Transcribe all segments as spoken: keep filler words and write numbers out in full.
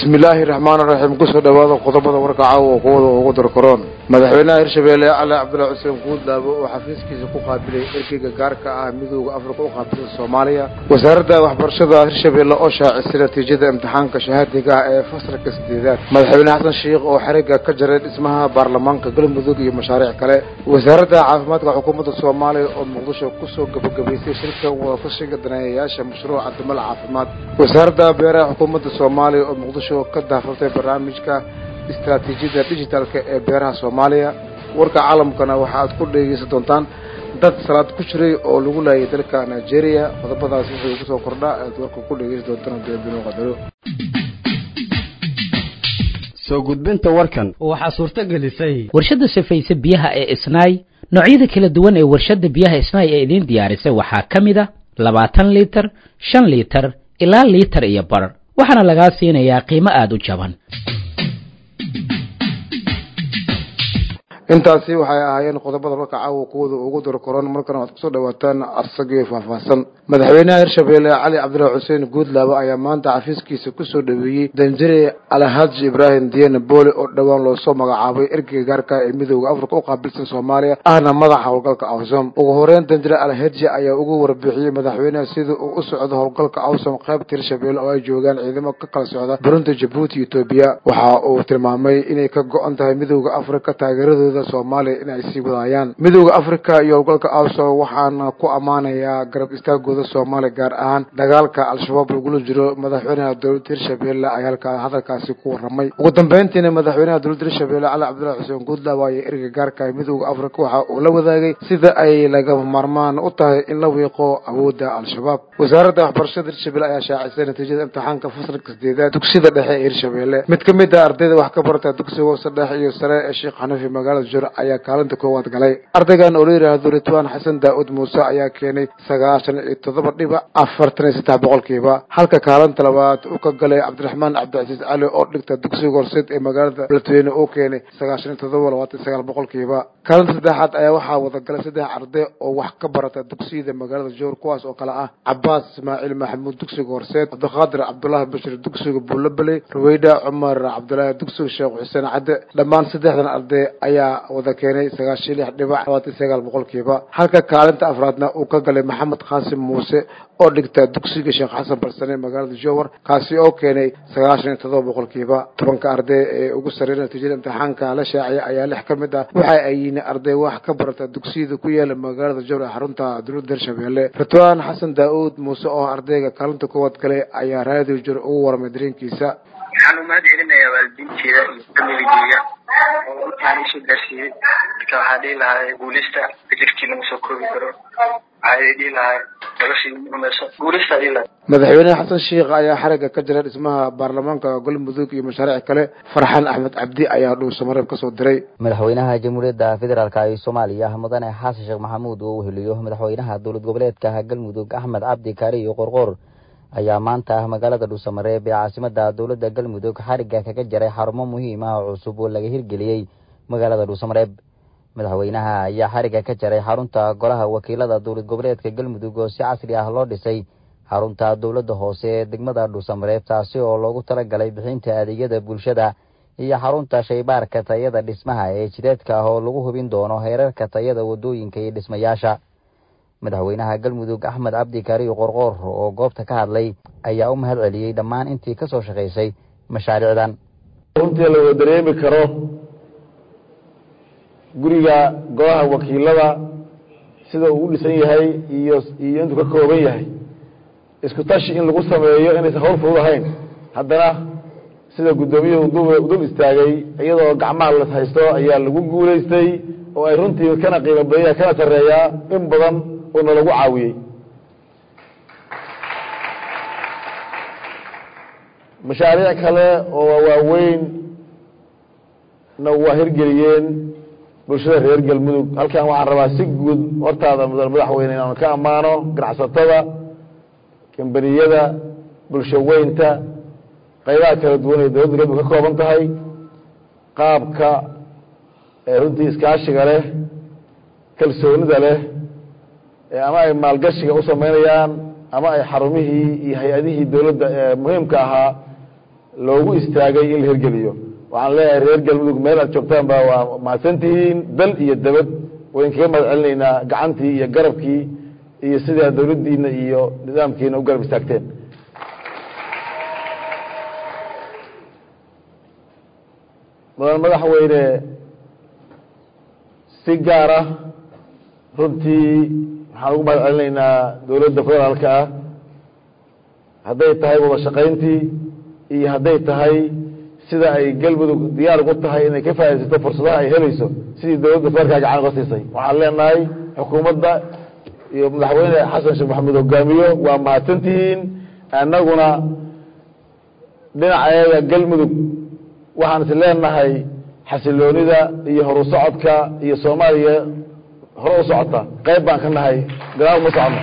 بسم الله الرحمن الرحيم قصة دواء قطبة ورقعة وقوة وقدر كورونا مدحونا هرشبيلة على عبد الله حسين قود لابو وحفيز كيس قابلي إركي جاركا ميدو أفريقيا وقابل الصومالية وزارة وحبرشدة هرشبيلة أوشع استراتيجية امتحان كشهادة فصل كاستداد مدحونا حسن شيخ وحركة كجرد اسمها برلمان كقل مذوقي مشاريع كلا وزارة عافمات وحكومة الصومالية ومقدشة قصة قبل شركة وفشل قدناياش مشروع عدم عافمات وزارة بيرة حكومة الصومالية ومقدشة كده فترة برنامجك استراتيجية ديجيتال كبيرها الصومالية ورك عالم كنا واحد كل يجلس دونتان dad salaad ku jiray oo lagu laayay dalka Nigeria qodobadaas wuxuu ku soo kordhaa dadka ku dhageysto doontaan deebiino qadaro soo gudbinta warkan waxa suurta gelisay warshada safaysa biyaha ee Isnaay noocyada kala duwan ee warshada biyaha Isnaay ee idin diyaarisay waxa kamida labaatan litir shan litir ilaa litir iyo bar waxana laga siinayaa qiimo aad u jaban intaasi waxay ahaayeen qodobada marka caawa kuwada ugu daro koron markana aad kusoo dhawaataan asagii faahfaahsan madaxweynaha Hirshabelle Cali Cabdulaahi Xuseen Guudlaaba ayaa maanta xafiiskiisa ku soo dhaweeyay Danjire Alhaji Ibrahim Diyan Boole oo dhawaan loo soo magacaabay ergeyga gaarka ee midowga Afrika oo qaabilsan Soomaaliya ahna madaxa howlgalka Awsom ugu horeyn Danjire Alhaji ayaa ugu warbixiyay madaxweynaha sida uu u socdo howlgalka Awsom qaybta Hirshabelle oo ay joogaan ciidamo ka kala socda Burundi Djibouti iyo Ethiopia waxa uu tilmaamay inay ka go'an tahay midowga Afrika taageeradooda Soomaaliya inay sii wadayaan midowga Afrika iyo howlgalka Awsom waxaana ku amaanayaa garab istaagooda Soomaaliya gaar ahaan dagaalka al-shabaab lagu jiro madaxweynaha dowladda Hirshabelle ayaa halka hadalkaasi ku waramay ugu dambeyntiina madaxweynaha dowladda Hirshabelle Cali Cabdulaahi Xuseen Guudlaaba ayaa ergeyga gaarka ee midowga Afrika waxa uu la wadaagay sida ay laga marmaan u tahay in la wiiqo awoodda al-shabaab wasaaradda waxbarashada Hirshabelle ayaa shaacisay natiijada imtixaanka fasalka sideedaad dugsiga dhexe ee Hirshabelle mid ka mid ah ardayda wax ka barata dugsiga hoose dhexe iyo sare ee Sheekh Xanafi magaalada Jur ayaa kaalinta koowaad galay ardaygan oo la yiraahdo Ridwaan Xasan Daawud Muuse ayaa keenay sagaashan iyo toddoba dhibic afartan iyo saddex boqolkiiba halka kaalinta labaad uu ka galay Cabdiraxmaan Cabdicasiis Cali oo dhigta dugsiga hoose ee magaalada Beledweyne oo keenay sagaashan iyo toddoba dhibic labaatan iyo sagaal boqolkiiba kaalinta saddexaad ayaa waxaa wada galay saddex arday oo wax ka barata dugsiga magaalada Jowhar kuwaas oo kala ah Cabbaas Ismaaciil Maxamuud dugsiga hoose Abdulqaadir Cabdullaahi Bashir dugsiga Buulabale Ruwayda Cumar Cabdullaahi dugsiga Sheekh Xuseen Cadde dhammaan saddexdan arday ayaa wada keenay sagaashan iyo lix dhibic labaatan iyo sagaal boqolkiiba halka kaalinta afraadna uu ka galay Maxamed Qaasim Muuse oo dhigta dugsiga Sheekh Xasan Barsane magaalada Jowhar kaasi oo keenay sagaashan iyo toddoba boqolkiiba tobanka arday ee ugu sareeyay natiijada imtixaanka la shaaciyay ayaa lix ka mid ah waxa ay yihiin arday wax ka barata dugsiyada ku yaala magaalada Jowhar xarunta dowladda Hirshabelle Ridwaan Xasan Daawud Muuse oo ardayga kaalinta koowaad galay ayaa raadiyo Jowhar ugu warmay dareenkiisa waxaan u mahad celinayaa waalidiinteeda iyo familigeyga oo aan isoo gaarsiiyey marka waxaa dhihi lahaa guulista fikirkii lagu soo koobi karo waxaa dhihi lahaa noloshii umayso guulista dhihi lahaa madaxweynaha Xasan Sheekh ayaa xaraga ka jira dhismaha baarlamaanka Galmudug iyo mashaariic kale Farxan Axmed Cabdi ayaa dhul samareeb ka soo diray madaxweynaha jamhuuriyadda federaalka ee Soomaaliya mudane Xasan Sheekh Maxamuud oo uu heliyo madaxweynaha dowlad goboleedka Galmudug Axmed Cabdi Kaari Qorqor ayaa maanta magaalada Dhuusamareeb ee caasimadda dowladda Galmudug xariga kaga jaray xarumo muhiim ah oo cusub oo laga hirgeliyay magaalada Dhuusamareeb madaxweynaha ayaa xariga ka jaray xarunta golaha wakiilada dowlad goboleedka Galmudug oo si casri ah loo dhisay xarunta dowladda hoose ee degmada Dhuusamareeb taasi oo loogu talagalay bixinta adeegyada bulshada iyo xarunta shaybaarka tayada dhismaha ee jideedka oo lagu hubin doono heerarka tayada wadooyinka iyo dhismayaasha madaxweynaha Galmudug Axmed Cabdi Kaari Qorqor oo goobta ka hadlay ayaa u mahad celiyay dhammaan intii ka soo shaqeysay mashaariicdan runtii la dareemi karo guriga golaha wakiilada sida uu u dhisan yahay iyo iyo intuu ka kooban yahay isku tashi in lagu sameeyo inaysan hawl fudud ahayn haddana sida gudoomiyuhu dul istaagay iyadoo gacmaha la haysto ayaa lagu guulaystay oo ay runtii kana qiimo badan kana sareeyaa in badan oo lagu caawiyay mashaariic kale oo waaweyn na waa hirgeliyeen bulshada reer Galmudug halkan waxaan rabaa si guud hortaada madaxweyne inaan ka amaano ganacsatada kambaniyada bulshaweynta qaybaha kala duwan ee dowladda Galmudug ka kooban tahay qaabka ee runtii iskaashiga leh kalsoonida leh ama ay maalgashiga u sameynayaan ama ay xarumihii iyo hay'adihii dowladda ee muhiimka ahaa loogu istaagay in la hirgeliyo waxaan leeyahay reer galmudug meel aad joogtaan ba waa mahadsantihiin dal iyo dabad wayn kaga mahad celinaynaa gacantii iyo garabkii iyo sidaa dawladdiina iyo nidaamkiina u garab istaagteen mudan madaxweyne si gaar ah runtii waxaan ugu mahad celinaynaa dawladda federaalka ah hadday tahay wada shaqayntii iyo hadday tahay sida ay galmudug diyaar ugu tahay inay ka faaidaysato fursadaha ay helayso sidii dawladda federaalka gacan uga siisay waxaan leenahay xukuumadda iyo madaxweyne xasan sheekh maxamuud hogaamiyo waa mahadsantihiin annaguna dhinaceeda galmudug waxaan is leenahay xasiloonida iyo horu socodka iyo soomaaliya hore u socota qayb baan ka nahay gadaal uma socono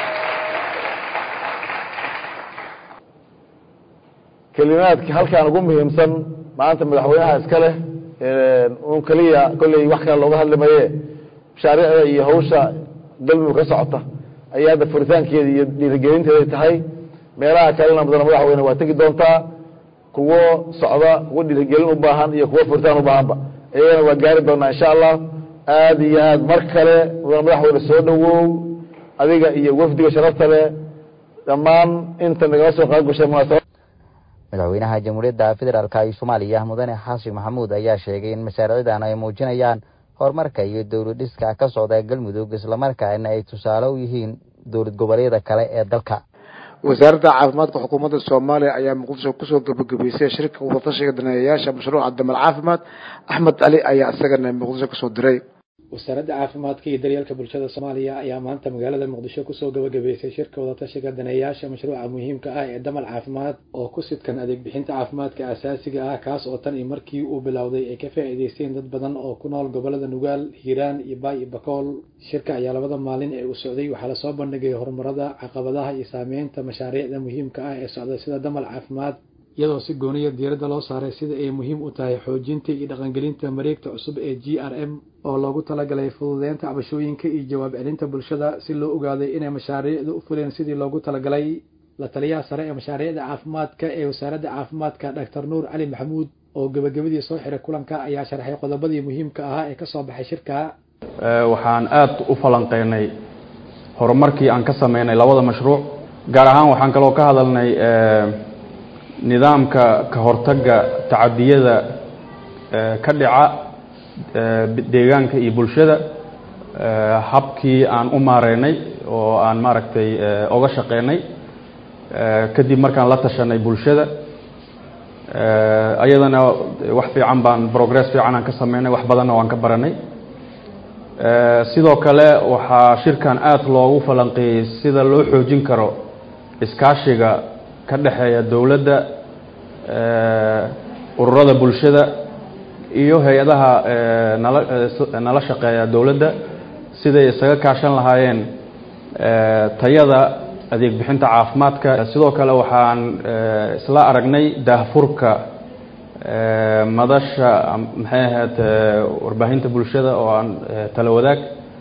kelimaadka halkaan ugu muhiimsan maanta madaxweynaha iska leh un keliya kolley wax kale looga hadli maye mashaariicda iyo hawsha galmudug ka socota ayaa hadda furitaankeeda iyo dhiirigelinteeday tahay meelaha kalena mudana madaxweyne waa tegi doontaa kuwo socda kuwo dhiirigelin u baahan iyo kuwo furitaan u baahanba iyagana waa gaari doonaa insha allah aada iyo aad mar kale mudana madaxweyne soo dhowow adiga iyo wafdiga sharafta leh dhammaan inta nagala soo qaad gashay munaasabad madaxweynaha jamhuuriyadda federaalka ee Soomaaliya mudane xasan maxamuud ayaa sheegay in mashaariicdan ay muujinayaan horumarka iyo dawlad dhiska ka socda galmudug isla markaana ay tusaale u yihiin dawlad goboleedyada kale ee dalka wasaaradda caafimaadka xukuumadda Soomaaliya ayaa muqdisho ku soo gabagabeysay shirka wada tashiga daneeyayaasha mashruuca damal caafimaad Axmed Ali ayaa isagana muqdisho ku soo diray wasaaradda caafimaadka iyo daryeelka bulshada Soomaaliya ayaa maanta magaalada Muqdisho ku soo gabagabeysay shirka wada tashiga daneeyayaasha mashruuca muhiimka ah ee damal caafimaad oo ku sidkan adeeg bixinta caafimaadka aasaasiga ah kaas oo tan iyo markii uu bilowday ay ka faa'iideysteen dad badan oo ku nool gobolada Nugaal, Hiiraan iyo Baay iyo Bakool. Shirka ayaa labada maalin ee uu socday waxaa la soo bandhigay horumarada, caqabadaha iyo saameynta mashaariicda muhiimka ah ee socda sida damal caafimaad iyadoo si gooniya diiradda loo saaray sida ay muhiim u tahay xoojinta iyo dhaqangelinta mareegta cusub ee G R M oo loogu talagalay fududeynta cabashooyinka iyo jawaab celinta bulshada si loo ogaaday inay mashaariicdu u fuleen sidii loogu talagalay. La taliyaha sare ee mashaariicda caafimaadka ee wasaaradda caafimaadka Doctor Nuur Cali Maxamuud oo gabagabadii soo xiray kulanka ayaa sharaxay qodobadii muhiimka ahaa ee ka soo baxay shirka. waxaan aad u falanqeynay horumarkii aan ka sameynay labada mashruuc gaar ahaan waxaan kaloo ka hadalnay nidaamka ka hortagga tacadiyada ka dhaca deegaanka iyo bulshada habkii aan u maareynay oo aan maaragtay oga shaqeynay kadib markaan la tashanay bulshada ayadana wax fiican baan progress fiican aan ka sameynay wax badanna waan ka baranay sidoo kale waxaa shirkan aad loogu falanqeeyay sida loo xoojin karo iskaashiga ka dhaxeeya dawladda ururada bulshada iyo hay'adaha nala nala shaqeeya dawladda siday isaga kaashan lahaayeen tayada adeeg bixinta caafimaadka. sidoo kale waxaan isla aragnay daahfurka madasha maxay ahayd warbaahinta bulshada oo aan tala wadaag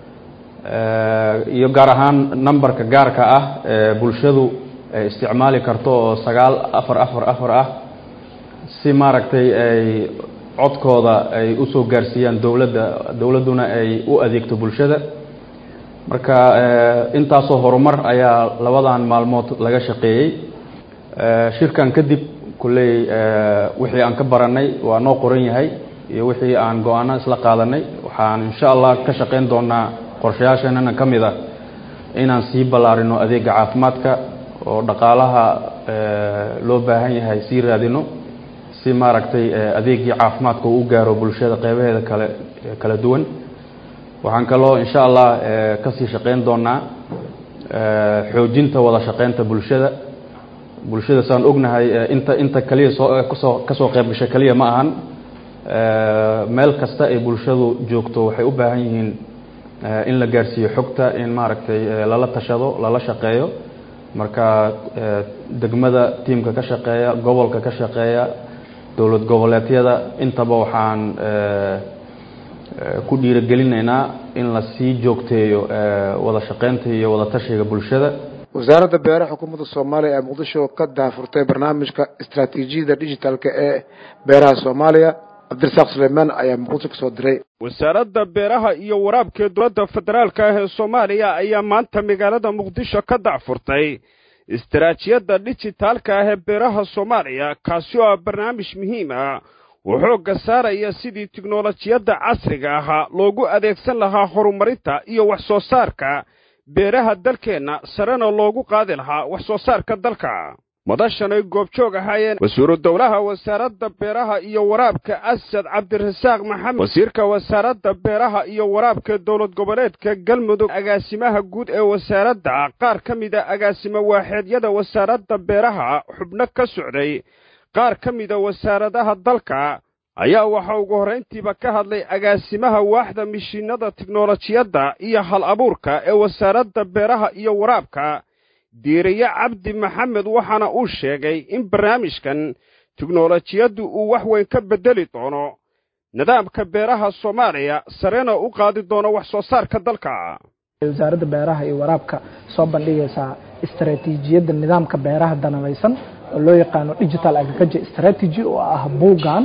iyo gaar ahaan numberka gaarka ah ee bulshadu ay isticmaali karto oo sagaal afar afar afar ah si maaragtay ay codkooda ay u soo gaarsiiyaan dawladda dawladduna ay u adeegto bulshada. marka intaasoo horumar ayaa labadan maalmood laga shaqeeyey. shirkan kadib kulley wixii aan ka baranay waa noo qoran yahay iyo wixii aan go-aano isla qaadanay waxaan insha allah ka shaqeyn doonaa qorshayaasheenana ka mid ah inaan sii ballaarino adeega caafimaadka oo dhaqaalaha loo baahan yahay sii raadino si maaragtay adeegii caafimaadka uu gaaro bulshada qeybaheeda kale kala duwan. waxaan kaloo insha allah ka sii shaqeyn doonaa xoojinta wada shaqeynta bulshada bulshada saan ognahay inta inta kaliya soo kasoo kasoo qayb gashay kaliya ma ahan meel kasta ay bulshadu joogto waxay u baahan yihiin in la gaarsiiyo xogta in maaragtay lala tashado lala shaqeeyo. marka degmada tiimka ka shaqeeya gobolka ka shaqeeya dawlad goboleedyada intaba waxaan ku dhiirigelinaynaa in la sii joogteeyo wada shaqeynta iyo wada tashiga bulshada. wasaaradda beeraha xukuumadda soomaaliya ee muqdisho ka daafurtay barnaamijka istaraatiijiyada digitalka ee beeraha soomaaliya cabdirasaaq suleymaan ayaa muqdisho kasoo diray. wasaaradda beeraha iyo waraabka dowladda federaalka ah ee soomaaliya ayaa maanta magaalada muqdisho ka daafurtay istaraatiijiyada digitalka ah ee beeraha soomaaliya kaasi oo ah barnaamij muhiim ah oo xoogga saaraya sidii tiknoolajiyadda casriga ahaa loogu adeegsan lahaa horumarinta iyo wax soo saarka beeraha dalkeenna sarena loogu qaadi lahaa wax soo saarka dalka. madashan ay goobjoog ahaayeen wasiiru dowlaha wasaaradda beeraha iyo waraabka asad cabdirasaaq maxamed, wasiirka wasaaradda beeraha iyo waraabka dowlad goboleedka galmudug, agaasimaha guud ee wasaaradda, qaar ka mida agaasimo waaxeedyada wasaaradda beeraha, xubno ka socday qaar ka mida wasaaradaha dalka ayaa waxa ugu horrayntiiba ka hadlay agaasimaha waaxda mishiinada tiknoolajiyadda iyo hal abuurka ee wasaaradda beeraha iyo waraabka diiriye cabdi maxamed, waxaana uu sheegay in barnaamijkan tiknoolajiyaddu uu wax weyn ka beddeli doono nidaamka beeraha soomaaliya sarena u qaadi doono wax soo saarka dalka. wasaaradda beeraha iyo waraabka soo bandhigaysaa istaraatiijiyadda nidaamka beeraha danabaysan oo loo yaqaano digital agriculture strategy oo ah buugan.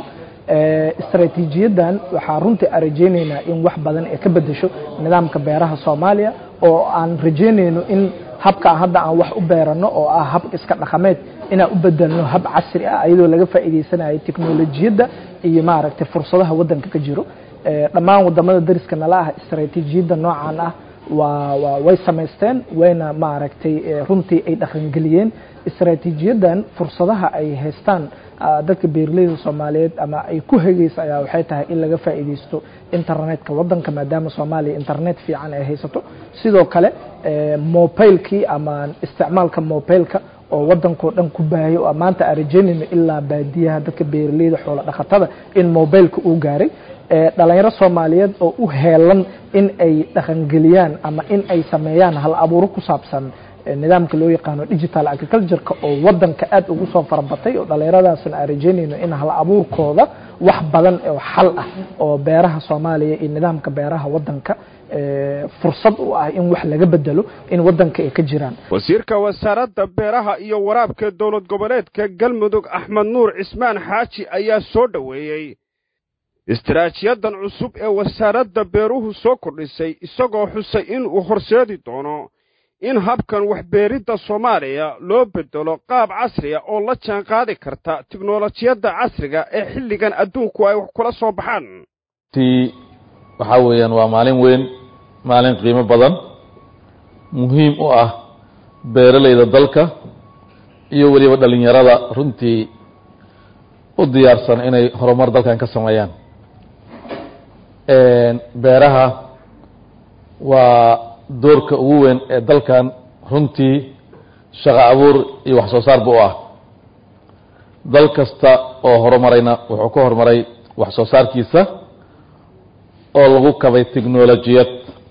istaraatiijiyadan waxaa runtii aan rajaynaynaa in wax badan ay ka beddesho nidaamka beeraha soomaaliya oo aan rajaynayno in habka hadda aan wax u beerano oo ah hab iska dhaqameed inaan u bedelno hab casri ah iyadoo laga faa'iideysanayo tiknoolajiyadda iyo maaragtay fursadaha waddanka ka jiro. dhammaan wadamada dariska nala ah istaraatiijiyadda noocan ah waa waa way samaysteen wayna maaragtay runtii ay dhaqangeliyeen. istaraatiijiyadan fursadaha ay haystaan dadka beeraleyda Soomaaliyeed ama ay ku hagaysa ayaa waxay tahay in laga faa'iideysto internetka waddanka maadaama Soomaaliya internet fiican ay haysato. sidoo kale mobilkii ama isticmaalka mobilka oo waddanka dhan ku baahay oo maanta arjeenina ilaa baadiyaha dadka beeraleyda xoolo dhaqatada in mobilka uu gaaray. dhalinyaro Soomaaliyeed oo u heelan in ay dhaqangeliyaan ama in ay sameeyaan hal abuur ku saabsan nidaamka loo yaqaano digital agriculture oo waddanka aad ugu soo farabatay oo dhalinyaradaasna arjeenina in hal abuurkooda wax badan oo xal ah oo beeraha Soomaaliya iyo nidaamka beeraha waddanka fursad u ah in wax laga bedelo in waddanka ay ka jiraan. wasiirka wasaaradda beeraha iyo waraabka dowlad goboleedka galmudug Axmed Nuur Cismaan Xaaji ayaa soo dhaweeyay istaraatiijiyadan cusub ee wasaaradda beeruhu soo kordhisay, isagoo xusay in uu horseedi doono in habkan wax beeridda Soomaaliya loo bedelo qaab casri ah oo la jaan qaadi karta tiknoolajiyadda casriga ee xilligan adduunku ay wax kula soo baxaan. tii waxa weeyaan waa maalin weyn, maalin qiimo badan, muhiim u ah beeralayda dalka iyo waliba dhalinyarada runtii u diyaarsan inay horumar dalkan ka sameeyaan. beeraha waa doorka ugu weyn ee dalkan runtii shaqo abuur iyo wax soo saar buu ah. dal kasta oo horumarayna wuxuu ka horumaray wax soo saarkiisa oo lagu kabay tiknoolajiyad.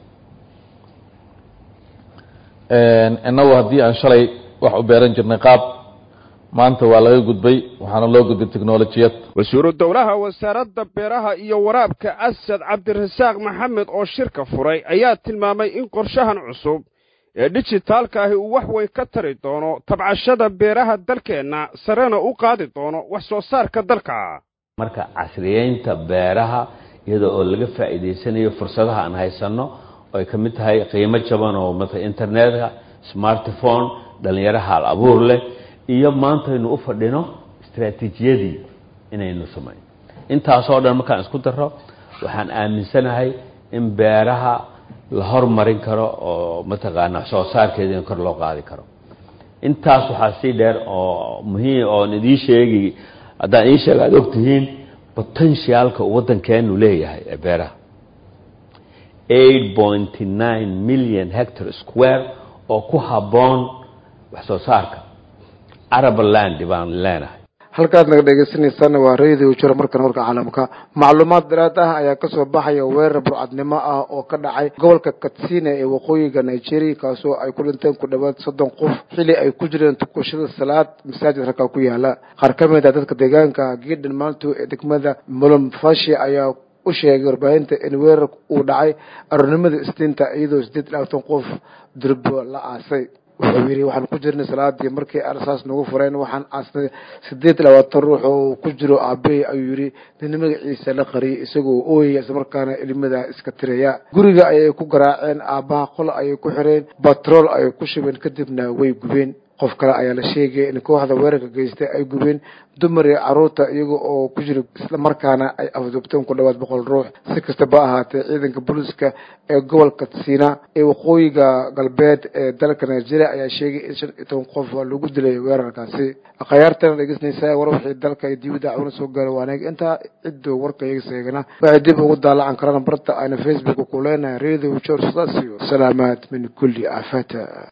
innagu haddii aan shalay wax u beeran jirnay qaab, maanta waa laga gudbay, waxaana loo gudbay tiknoolajiyad. wasiiru dowlaha wasaaradda beeraha iyo waraabka asad cabdirasaaq maxamed oo shirka furay ayaa tilmaamay in qorshahan cusub ee digitalka ahi uu wax weyn ka tari doono tabcashada beeraha dalkeenna sarena u qaadi doono wax soo saarka dalka. marka casriyeynta beeraha iyadoo oo laga faa'iideysanayo fursadaha aan haysano oo ay ka mid tahay qiimo jaban oo mesela internetka, smartphone, dhalinyaro hal abuur leh iyo maanta inuu u fadhino istaraatiijiyadii inaynu sameeyno. intaasoo dhan markaan isku daro waxaan aaminsanahay in beeraha la hormarin karo oo mataqaana soo saarkeeda in kor loo qaadi karo. intaas waxaa sii dheer oo muhiim oo idin sheegi haddaan idin sheego aad ogtihiin potentialka waddankeenu leeyahay ee beeraha eight point nine million hectare square oo ku habboon wax soo saarka arable land baan leenahay. halkaad naga dhegeysanaysan waa radio jira markan warka caalamka. macluumaad dheeraad ah ayaa ka soo baxaya weerar burcadnimo ah oo ka dhacay gobolka Katsina ee waqooyiga Nigeria kaasoo ay ku dhinteen ku dhawaad soddon qof xilli ay ku jireen tukashada salaad masaajid halka ku yaala. qaar ka mid ah dadka deegaanka Gideon Maanto ee degmada Molomfashi ayaa u sheegay warbaahinta in weerar uu dhacay arrinimada Isniinta iyadoo siddeed iyo labaatan qof durbo la aasay. wuxuu yidhi waxaan ku jirnay salaadii markii arsaas nagu fureen waxaan aasnay sideed iyo labaatan ruux oo ku jiro aabbahay ayuu yidhi nin magaciisa la qariyay isagoo ooyaya islamarkaana ilmada iska tiraya guriga ayay ku garaaceen aabbaha qol ayay ku xireen batrool ayay ku shubeen kadibna way gubeen qof kale ayaa la sheegay in kooxda weerarka geystay ay gubeen dumar iyo carruurta iyaga oo ku jira islamarkaana ay afduubteen ku dhawaad boqol ruux si kastaba ahaatee ciidanka booliiska ee gobolka Siina ee waqooyiga galbeed ee dalka Nigeria ayaa sheegay in shan iyo toban qof lagu dilay weerarkaasi akhyaartan dhegeysanaysa war wixii dalka iyo dibadda cawna soo gaaray waanaag inta ciddo warka iyaga seegana waxay dib ugu daalaan karaan barta ayna Facebook ku leenahay Radio Church Station salaamaad min kulli afata.